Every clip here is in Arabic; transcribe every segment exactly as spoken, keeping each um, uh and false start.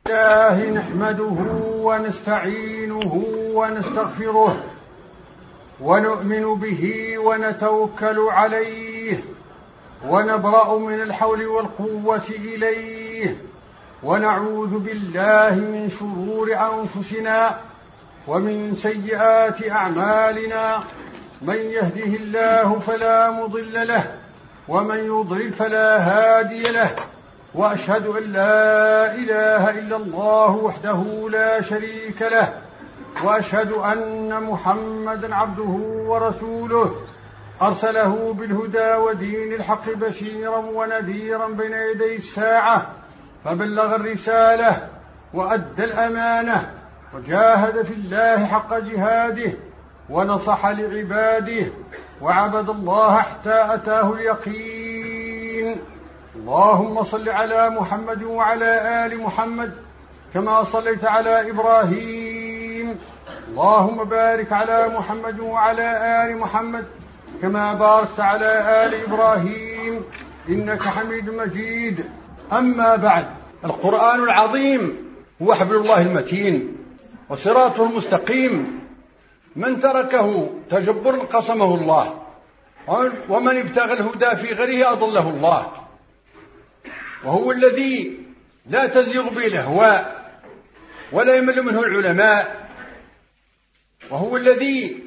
الله نحمده ونستعينه ونستغفره ونؤمن به ونتوكل عليه ونبرأ من الحول والقوة إليه ونعوذ بالله من شرور أنفسنا ومن سيئات أعمالنا. من يهده الله فلا مضل له ومن يضلل فلا هادي له، وأشهد أن لا إله إلا الله وحده لا شريك له، وأشهد أن محمدا عبده ورسوله أرسله بالهدى ودين الحق بشيرا ونذيرا بين يدي الساعة، فبلغ الرسالة وأدى الأمانة وجاهد في الله حق جهاده ونصح لعباده وعبد الله حتى أتاه اليقين. اللهم صل على محمد وعلى آل محمد كما صليت على إبراهيم. اللهم بارك على محمد وعلى آل محمد كما باركت على آل إبراهيم إنك حميد مجيد. أما بعد، القرآن العظيم هو حبل الله المتين وصراطه المستقيم، من تركه تجبر قصمه الله، ومن ابتغى الهدى في غيره أضله الله، وهو الذي لا تزيغ به الأهواء ولا يمل منه العلماء، وهو الذي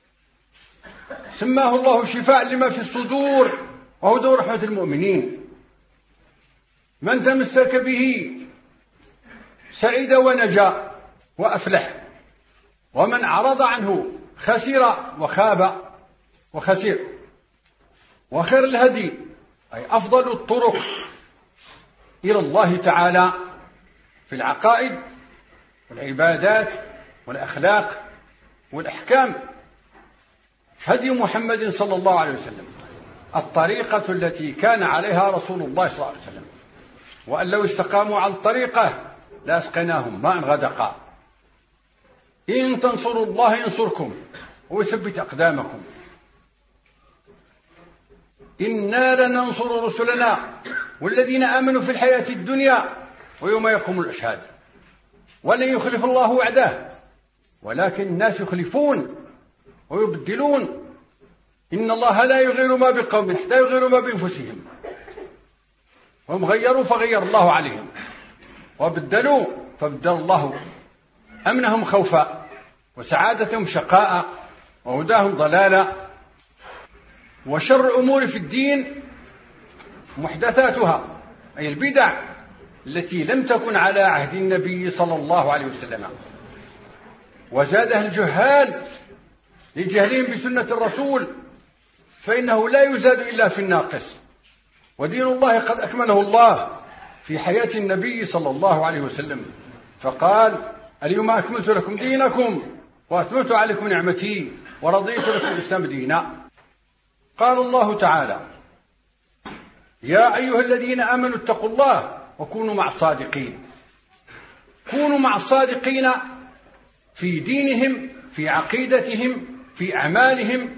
سماه الله شفاء لما في الصدور وهدى ورحمة المؤمنين. من تمسك به سعيد ونجا وأفلح، ومن أعرض عنه خسر وخاب وخسر. وخير الهدي أي أفضل الطرق إلى الله تعالى في العقائد والعبادات والأخلاق والأحكام هدي محمد صلى الله عليه وسلم، الطريقة التي كان عليها رسول الله صلى الله عليه وسلم، وأن لو استقاموا على الطريقة لأسقيناهم ماء غدقا. إن تنصروا الله ينصركم ويثبت أقدامكم. إنا لننصر رسلنا والذين آمنوا في الحياة الدنيا ويوم يقوم الأشهاد. ولن يخلف الله وعده ولكن الناس يخلفون ويبدلون. إن الله لا يغير ما بقوم حتى يغيروا ما بأنفسهم، وهم غيروا فغير الله عليهم، وبدلوا فبدل الله أمنهم خوفا وسعادتهم شقاء وهداهم ضلالا. وشر الأمور في الدين محدثاتها أي البدع التي لم تكن على عهد النبي صلى الله عليه وسلم، وزادها الجهال لجهلهم بسنة الرسول، فإنه لا يزاد إلا في الناقص. ودين الله قد أكمله الله في حياة النبي صلى الله عليه وسلم، فقال: اليوم أكملت لكم دينكم وأتممت عليكم نعمتي ورضيت لكم الإسلام دينا. قال الله تعالى: يا أيها الذين آمنوا اتقوا الله وكونوا مع الصادقين. كونوا مع الصادقين في دينهم، في عقيدتهم، في أعمالهم،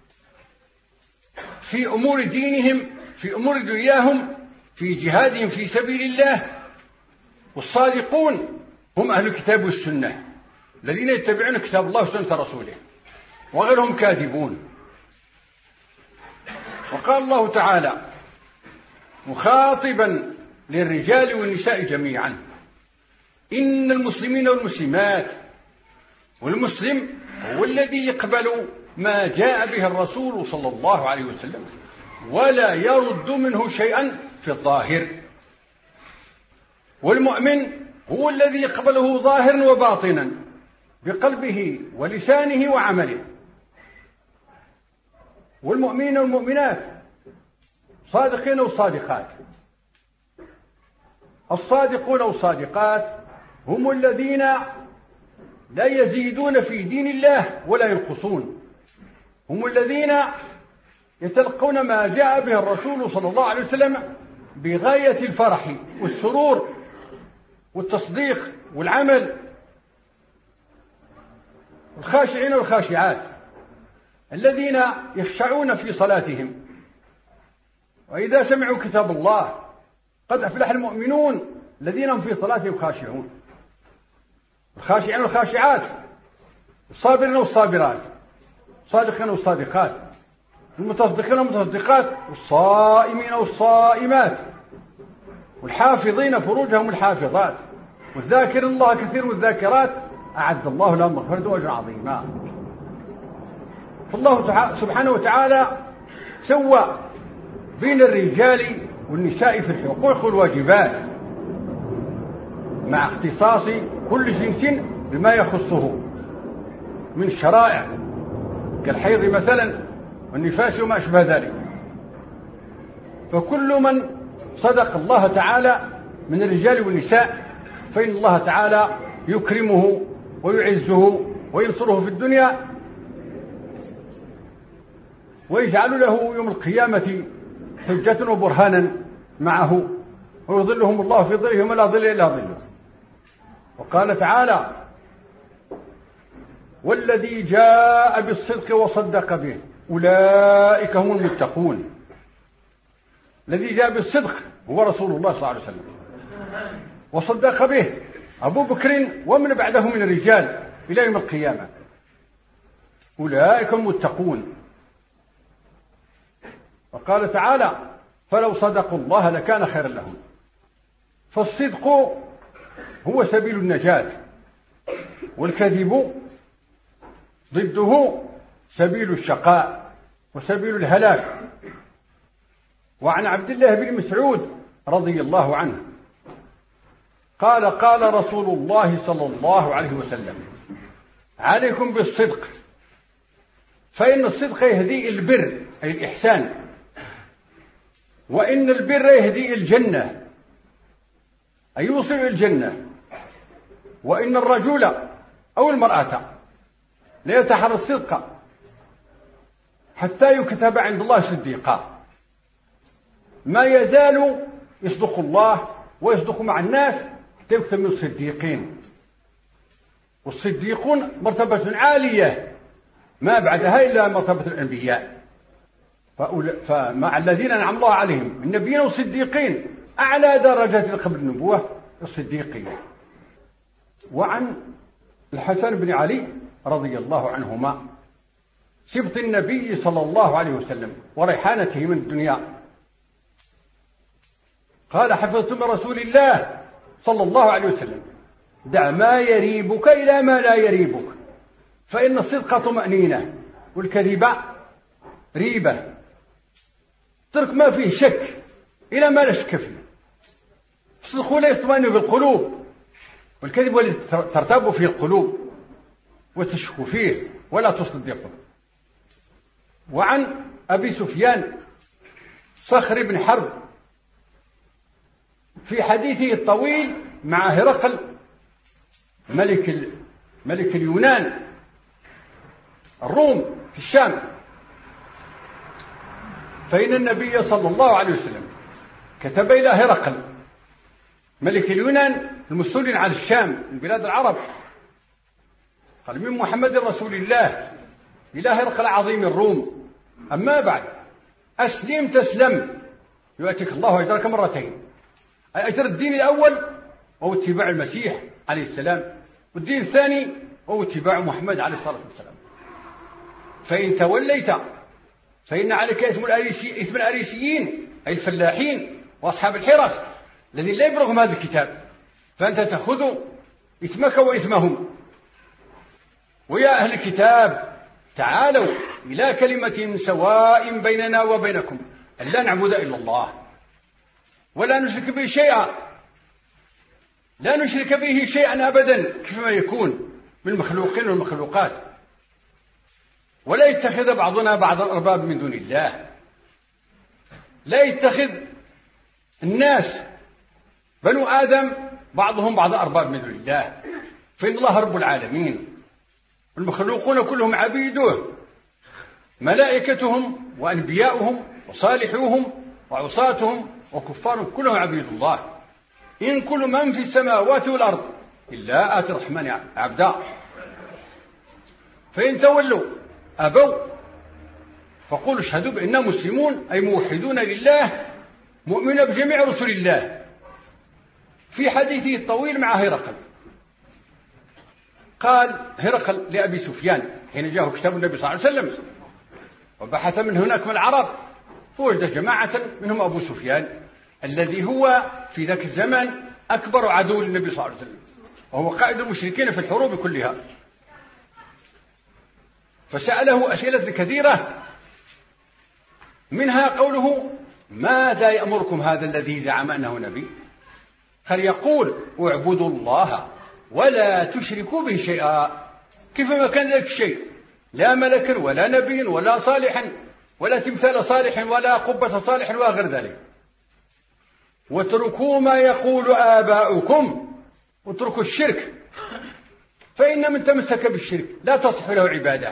في أمور دينهم، في أمور دنياهم، في جهادهم في سبيل الله. والصادقون هم أهل الكتاب والسنة الذين يتبعون كتاب الله وسنة رسوله، وغيرهم كاذبون. وقال الله تعالى مخاطبا للرجال والنساء جميعا: إن المسلمين والمسلمات. والمسلم هو الذي يقبل ما جاء به الرسول صلى الله عليه وسلم ولا يرد منه شيئا في الظاهر. والمؤمن هو الذي يقبله ظاهرا وباطنا بقلبه ولسانه وعمله. والمؤمنين والمؤمنات صادقين وصادقات. الصادقون والصادقات هم الذين لا يزيدون في دين الله ولا ينقصون، هم الذين يتلقون ما جاء به الرسول صلى الله عليه وسلم بغاية الفرح والسرور والتصديق والعمل. الخاشعين والخاشعات الذين يخشعون في صلاتهم، وإذا سمعوا كتاب الله قد أفلح المؤمنون الذين هم في صلاتهم خاشعون، الخاشعين والخاشعات، الصابرين والصابرات، الصادقين والصادقات، المتصدقين والمتصدقات، والصائمين والصائمات، والحافظين فروجهم والحافظات، والذاكرين الله كثير والذاكرات أعد الله لهم مغفرة وأجرا عظيما. فالله سبحانه وتعالى سوى بين الرجال والنساء في الحقوق والواجبات مع اختصاص كل جنس بما يخصه من الشرائع كالحيض مثلا والنفاس وما أشبه ذلك. فكل من صدق الله تعالى من الرجال والنساء فإن الله تعالى يكرمه ويعزه وينصره في الدنيا، ويجعل له يوم القيامة حجة وبرهانا معه، ويظلهم الله في ظله وما لا ظل إلا ظله. وقال تعالى: والذي جاء بالصدق وصدق به أولئك هم المتقون. الذي جاء بالصدق هو رسول الله صلى الله عليه وسلم، وصدق به أبو بكر ومن بعده من الرجال إلى يوم القيامة، أولئك هم المتقون. وقال تعالى: فلو صدقوا الله لكان خيرا لهم. فالصدق هو سبيل النجاة، والكذب ضده سبيل الشقاء وسبيل الهلاك. وعن عبد الله بن مسعود رضي الله عنه قال: قال رسول الله صلى الله عليه وسلم: عليكم بالصدق فإن الصدق يهدي البر أي الإحسان، وإن البر يهدي الجنة أي يوصل الجنة، وإن الرجل أو المرأة لا يتحرى الصدق حتى يكتب عند الله صديقا، ما يزال يصدق الله ويصدق مع الناس حتى يكتب من الصديقين. والصديقون مرتبة عالية ما بعدها إلا مرتبة الأنبياء، فمع الذين أنعم الله عليهم النبيين والصديقين أعلى درجات قبل النبوة الصديقين. وعن الحسن بن علي رضي الله عنهما سبط النبي صلى الله عليه وسلم وريحانته من الدنيا قال: حفظت من رسول الله صلى الله عليه وسلم: دع ما يريبك إلى ما لا يريبك، فإن الصدق طمأنينة والكذب ريبة. ترك ما فيه شك إلى ما لا شك فيه. الصدق لا يطمئن في القلوب، والكذب الذي ترتاب فيه القلوب وتشك فيه ولا تصدقه. وعن أبي سفيان صخر بن حرب في حديثه الطويل مع هرقل ملك ملك اليونان الروم في الشام، فإن النبي صلى الله عليه وسلم كتب إلى هرقل ملك اليونان المسؤول على الشام من بلاد العرب، قال: من محمد رسول الله إلى هرقل عظيم الروم، أما بعد أسلم تسلم يؤتك الله أجرك مرتين، أي أجر الدين الأول وهو اتباع المسيح عليه السلام، والدين الثاني وهو اتباع محمد عليه الصلاة والسلام. فإن توليت فإن عليك اسم الأريسي اسم الأريسيين أي الفلاحين وأصحاب الحرف الذين لا يبلغهم هذا الكتاب، فأنت تأخذ إثمك وإثمهم. ويا أهل الكتاب تعالوا إلى كلمة سواء بيننا وبينكم أن لا نعبد إلا الله ولا نشرك به شيئا، لا نشرك به شيئا أبدا كيفما يكون من المخلوقين والمخلوقات، ولا يتخذ بعضنا بعضا أرباب من دون الله، لا يتخذ الناس بنو آدم بعضهم بعض أرباب من دون الله، فإن الله رب العالمين، والمخلوقون كلهم عبيده، ملائكتهم وأنبياؤهم وصالحوهم وعصاتهم وكفارهم كلهم عبيد الله. إن كل من في السماوات والأرض إلا آتي الرحمن عبدا. فإن تولوا أبوا فقولوا اشهدوا بأننا مسلمون أي موحدون لله مؤمنون بجميع رسل الله. في حديثه الطويل مع هرقل قال هرقل لأبي سفيان حين جاءه كتاب النبي صلى الله عليه وسلم وبحث من هناك من العرب فوجد جماعة منهم أبو سفيان الذي هو في ذاك الزمان أكبر عدو للنبي صلى الله عليه وسلم وهو قائد المشركين في الحروب كلها. فسأله أسئلة كثيرة منها قوله ماذا يأمركم هذا الذي زعم أنه نبي؟ قال يقول اعبدوا الله ولا تشركوا به شيئا. كيفما كان ذلك الشيء لا ملكا ولا نبي ولا صالحا ولا تمثال صالح ولا قبة صالح ولا غير ذلك. واتركوا ما يقول آباؤكم واتركوا الشرك فإن من تمسك بالشرك لا تصح له عبادة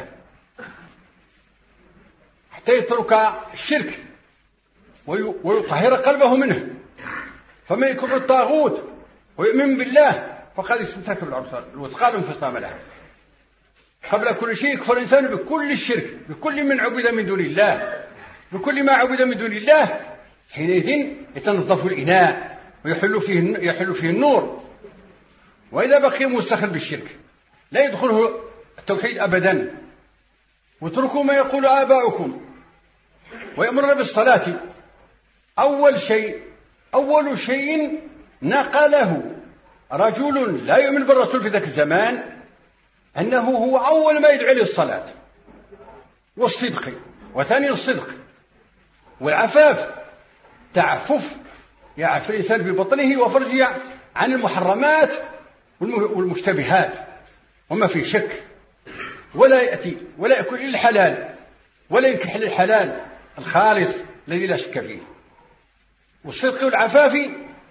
حتى يترك الشرك ويطهر قلبه منه. فمن يكفر الطاغوت ويؤمن بالله فقد استمسك بالعروة الوثقى لا انفصام لها. قبل كل شيء يكفر الإنسان بكل الشرك بكل من عبد من دون الله بكل ما عبد من دون الله. حينئذ يتنظف الإناء ويحل فيه يحل فيه النور. وإذا بقي مستخل بالشرك لا يدخله التوحيد أبدا. واتركوا ما يقول آباؤكم ويأمرنا بالصلاة. أول شيء أول شيء نقله رجل لا يؤمن بالرسول في ذاك الزمان أنه هو أول ما يدعي للصلاة والصدق. وثاني الصدق والعفاف تعفف يعفف الإنسان ببطنه وفرجه عن المحرمات والمشتبهات وما في شك ولا يأتي ولا يأكل إلا الحلال ولا ينكح الحلال الخالص الذي لا شك فيه. والصدق والعفاف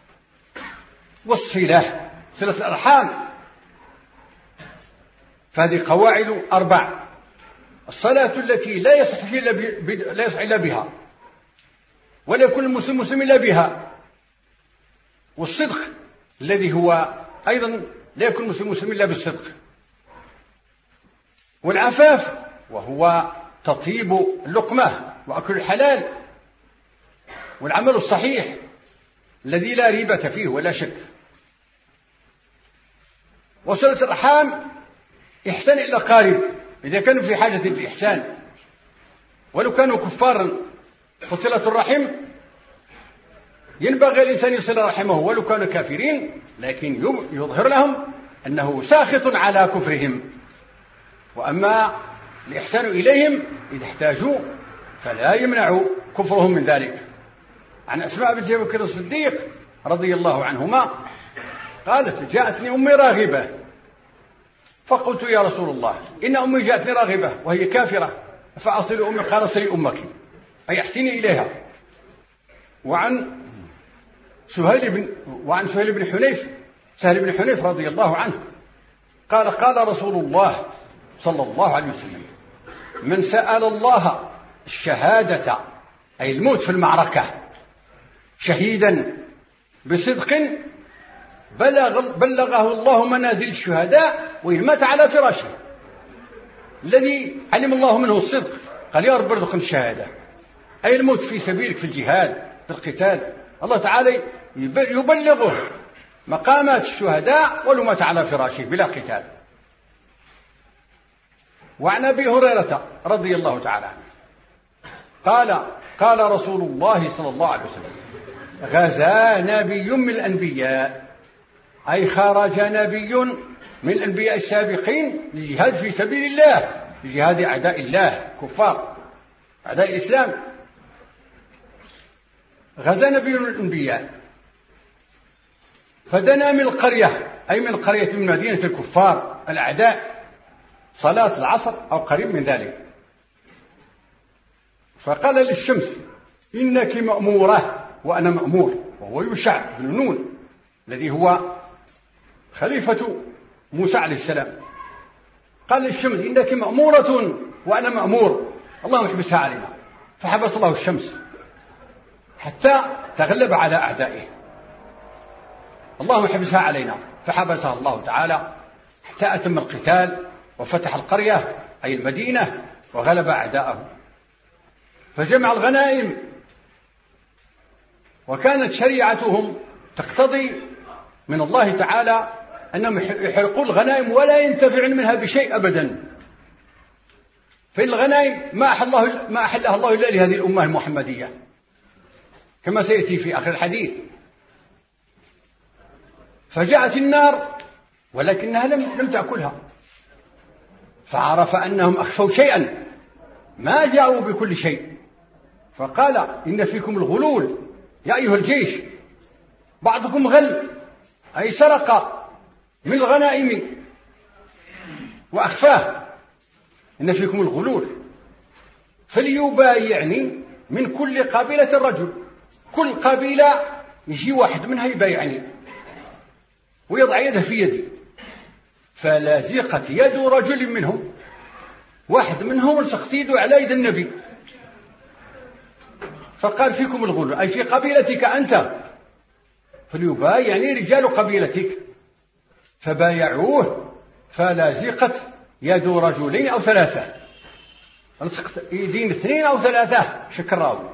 والصلة صلة الأرحام. فهذه قواعد أربع. الصلاة التي لا يصح إلا لا يصح إلا بها ولا يكون المسلم مسلم إلا بها. والصدق الذي هو أيضا لا يكون المسلم مسلم إلا بالصدق. والعفاف وهو تطيب اللقمة وأكل الحلال. والعمل الصحيح الذي لا ريبة فيه ولا شك. وصلة الأرحام إحسان إلى الأقارب إذا كانوا في حاجة للإحسان ولو كانوا كفارا. وصلة الرحم ينبغي الإنسان يصل رحمه ولو كانوا كافرين لكن يظهر لهم أنه ساخط على كفرهم. وأما الإحسان إليهم إذا احتاجوا فلا يمنع كفرهم من ذلك. عن أسماء بنت أبي بكر الصديق رضي الله عنهما قالت جاءتني أمي راغبة فقلت يا رسول الله إن أمي جاءتني راغبة وهي كافرة فأصل أمي. قال صلي أمك أي احسني إليها. وعن سهيل بن وعن سهيل بن حنيف سهل بن حنيف رضي الله عنه قال قال رسول الله صلى الله عليه وسلم من سأل الله الشهادة أي الموت في المعركة شهيدا بصدق بلغ بلغه الله منازل الشهداء وإن مات على فراشه الذي علم الله منه الصدق قال يا رب ارزقنا الشهادة أي الموت في سبيلك في الجهاد في القتال. الله تعالى يبلغه مقامات الشهداء ولو مات على فراشه بلا قتال. وعن أبي هريرة رضي الله تعالى عنه قال قال رسول الله صلى الله عليه وسلم غزا نبي من الأنبياء أي خرج نبي من الأنبياء السابقين للجهاد في سبيل الله لجهاد أعداء الله كفار أعداء الإسلام. غزا نبي من الأنبياء فدنا من القرية أي من القرية من مدينة الكفار الأعداء صلاة العصر أو قريب من ذلك. فقال للشمس إنك مأمورة وأنا مأمور وهو يوشع بن نون الذي هو خليفة موسى عليه السلام. قال للشمس إنك مأمورة وأنا مأمور اللهم احبسها علينا. فحبس الله الشمس حتى تغلب على أعدائه. اللهم احبسها علينا فحبسها الله تعالى حتى أتم القتال وفتح القرية أي المدينة وغلب أعداءه. فجمع الغنائم وكانت شريعتهم تقتضي من الله تعالى أنهم يحرقون الغنائم ولا ينتفعون منها بشيء أبدا. فإن الغنائم ما أحل الله ما أحلها الله إلا لهذه الأمة المحمدية كما سيأتي في آخر الحديث. فجاءت النار ولكنها لم لم تأكلها، فعرف أنهم أخفوا شيئا ما جاءوا بكل شيء، فقال إن فيكم الغلول يا أيها الجيش، بعضكم غل أي سرق من الغنائم وأخفاه، إن فيكم الغلول فليبايعني من كل قبيلة رجل، كل قبيلة يجي واحد منها يبايعني ويضع يده في يدي، فلازقت يد رجل منهم، واحد منهم لصقت يده على يد النبي، فقال فيكم الغلول أي في قبيلتك أنت، فليبايعني رجال قبيلتك، فبايعوه فلازقت يد رجلين أو ثلاثة، لصقت يدين اثنين أو ثلاثة شكراوي،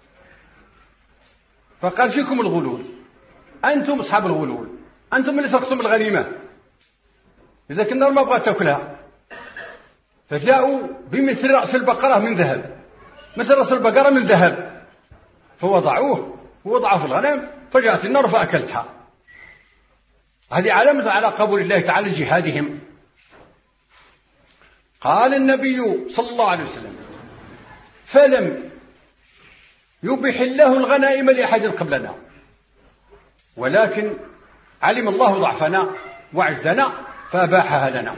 فقال فيكم الغلول، أنتم أصحاب الغلول، أنتم اللي سرقتم الغنيمة، إذا النار ما بغت تأكلها، فجاءوا بمثل رأس البقرة من ذهب، مثل رأس البقرة من ذهب، فوضعوه ووضعوه في الغنم، فجاءت النار فأكلتها. هذه علامة على قبول الله تعالى جهادهم. قال النبي صلى الله عليه وسلم فلم يبح الله الغنائم لأحد قبلنا، ولكن علم الله ضعفنا وعجزنا فأباحها لنا.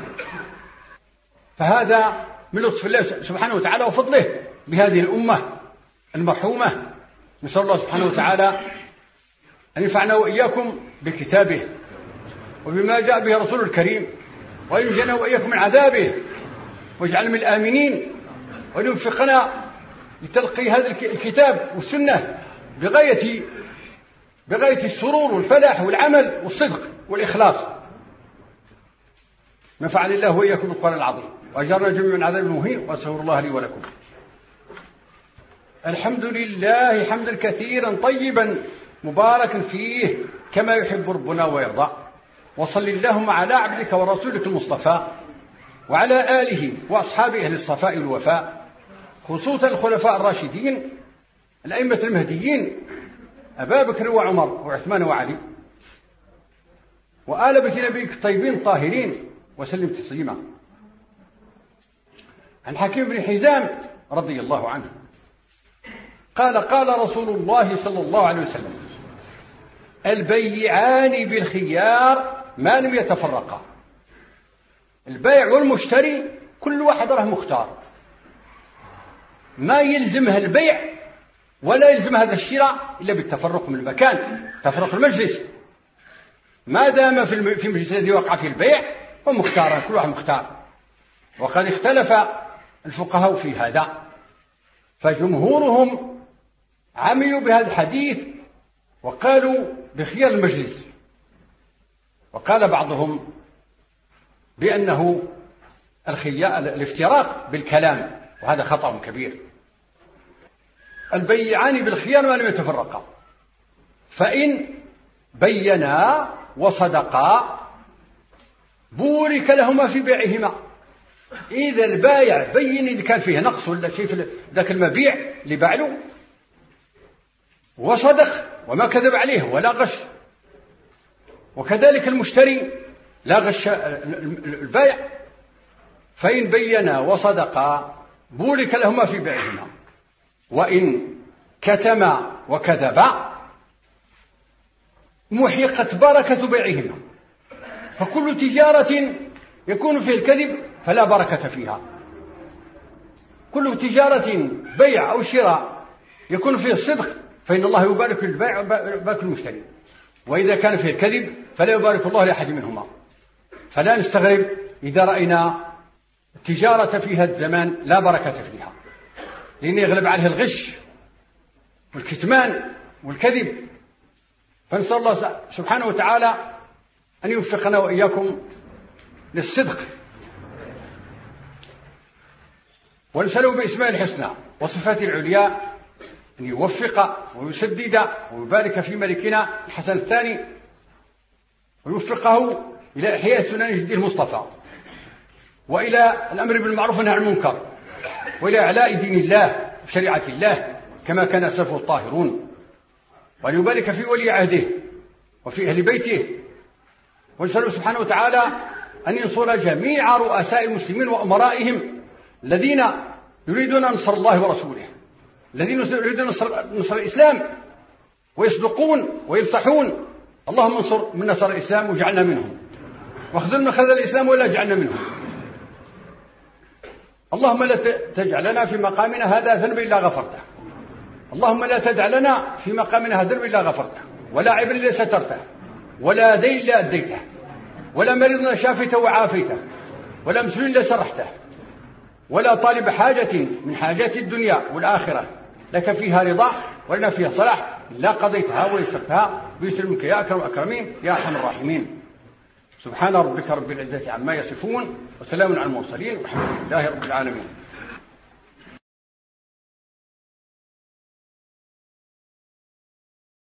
فهذا من لطف الله سبحانه وتعالى وفضله بهذه الأمة المرحومة. نسأل الله سبحانه وتعالى أن ينفعنا وإياكم بكتابه وبما جاء به رسول الكريم، وأن ينجينا وإياكم من عذابه، واجعل من الآمنين، وأن يوفقنا لتلقي هذا الكتاب والسنة بغاية بغاية السرور والفلاح والعمل والصدق والإخلاص. نفعني الله وإياكم بالقرآن العظيم، وأجرنا جميعا من عذاب المهين، وأستغفر الله لي ولكم. الحمد لله حمدا كثيرا طيبا مباركا فيه كما يحب ربنا ويرضى، وصل اللهم على عبدك ورسولك المصطفى وعلى آله وأصحابه أهل الصفاء والوفاء، خصوصا الخلفاء الراشدين الأئمة المهديين أبا بكر وعمر وعثمان وعلي، وآل بيت نبيك الطيبين الطاهرين، وسلم تسليما. عن حكيم بن حزام رضي الله عنه قال قال رسول الله صلى الله عليه وسلم البيعان بالخيار ما لم يتفرقا. البائع والمشتري كل واحد راه مختار، ما يلزمها البيع ولا يلزم هذا الشراء إلا بالتفرق من المكان، تفرق المجلس، ما دام في المجلس الذي وقع فيه البيع ومختارا، كل واحد مختار. وقد اختلف الفقهاء في هذا، فجمهورهم عملوا بهذا الحديث وقالوا بخيار المجلس، وقال بعضهم بأنه الخيار الافتراق بالكلام، وهذا خطأ كبير. البيعان بالخيار ما لم يتفرقا، فإن بينا وصدقا بورك لهما في بيعهما. إذا البايع بين إذا كان فيه نقص ولا شيء في ذاك المبيع اللي باع له، وصدق وما كذب عليه ولا غش، وكذلك المشتري لا غش البائع، فإن بينا وصدقا بورك لهما في بيعهما، وإن كتما وكذبا محقت بركة بيعهما. فكل تجارة يكون فيه الكذب فلا بركة فيها، كل تجارة بيع أو شراء يكون فيه الصدق فإن الله يبارك للبائع ويبارك للمشتري، وإذا كان فيه الكذب فلا يبارك الله لأحد منهما. فلا نستغرب إذا رأينا التجارة في هذا الزمان لا بركة فيها، لأن يغلب عليها الغش والكتمان والكذب. فنسأل الله سبحانه وتعالى أن يوفقنا وإياكم للصدق، ونسأله بإسماء الحسنى وصفاته العليا أن يوفق ويسدد ويبارك في ملكنا الحسن الثاني ويوفقه إلى إحياء سنن جده المصطفى، وإلى الأمر بالمعروف والنهي عن المنكر، وإلى إعلاء دين الله وشريعة الله كما كان السلف الطاهرون. وأن يبارك في ولي عهده وفي أهل بيته، ونسأله سبحانه وتعالى أن ينصر جميع رؤساء المسلمين وأمرائهم الذين يريدون نصر الله ورسوله، الذين يريدون نصر الإسلام ويصدقون ويفتحون. اللهم انصر من نصر الإسلام واجعلنا منهم، واخذل من خذل الإسلام ولا جعلنا منهم. اللهم لا تجعل لنا في مقامنا هذا ذنب إلا غفرته، اللهم لا تدع لنا في مقامنا هذا ذنب إلا غفرته، ولا عيب إلا سترته، ولا دين إلا أديته، ولا مريض إلا شافيته وعافيته، ولا مسلم إلا سرحته، ولا طالب حاجة من حاجات الدنيا والآخرة لك فيها رضا ولنا فيها صلاح لا قضيتها ويسرتها بيسر منك يا أكرم الأكرمين يا أرحم الراحمين. سبحان ربك رب العزة عما يصفون وسلام على المرسلين والحمد لله رب العالمين.